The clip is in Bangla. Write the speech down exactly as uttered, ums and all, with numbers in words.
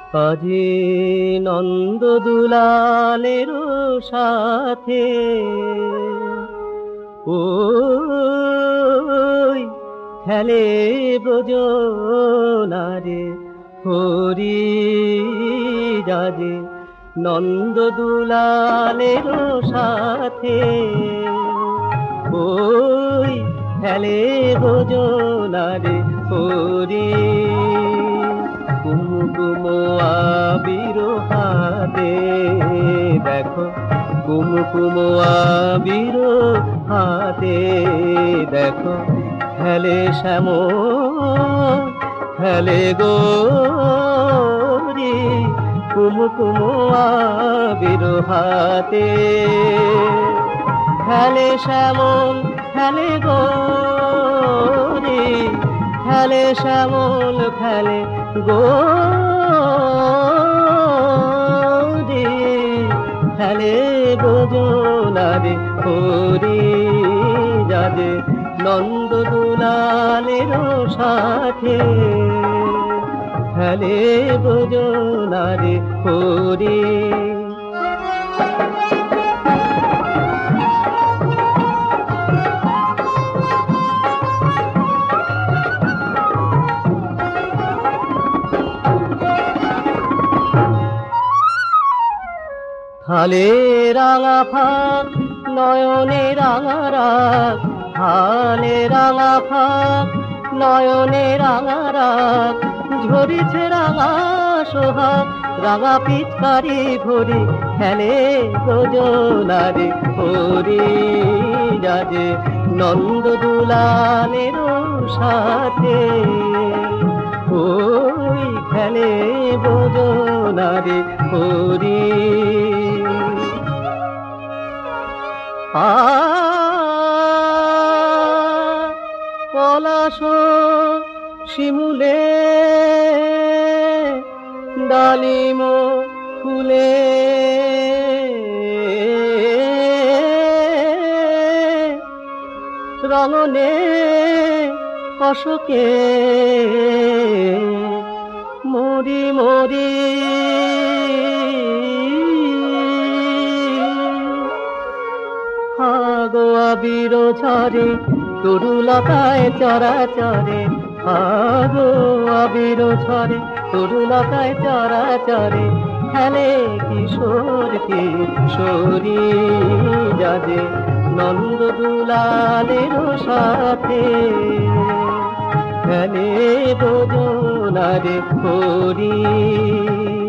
আজি নন্দ দুলালের সাথে ওই খেলে ব্রজনারে হরি রাজে নন্দ দুলালের সাথে ওই খেলে ব্রজনারে হরি কুমকুম আবির হাতে দেখো কুমকুম আবির হাতে দেখো খেলে শ্যামল খেলে গৌরী কুমকুম আবির হাতে খেলে শ্যামল খেলে গৌরী খেলে শ্যামল খেলে গৌরী খেলে ব্রজনারে হরি রাজে নন্দ দুলালের সাথে খেলে ব্রজনারে হরি হালে রাঙা ফাঁক নয়নে রাঙা রাগ হালে রাঙা ফাঁক নয়নে রাঙা রাগ ঝরিছে রাঙা সোহাগ রাঙা পিচকারি ভরি খেলে ব্রজনারে হরি রাজে নন্দ দুলালের সাথে ওই খেলে ব্রজনারে হরি আ পলাশ শিমুলে ডালিম ফুলে রঙনে অশোকে মরি মরি আগো আবির ঝরে তরুলতায় চরাচরে আগো আবির ঝরে তরুলতায় চরাচরে খেলে কিশোর কিশোরী রাজে নন্দ দুলালের সাথে খেলে ব্রজনারে হরি।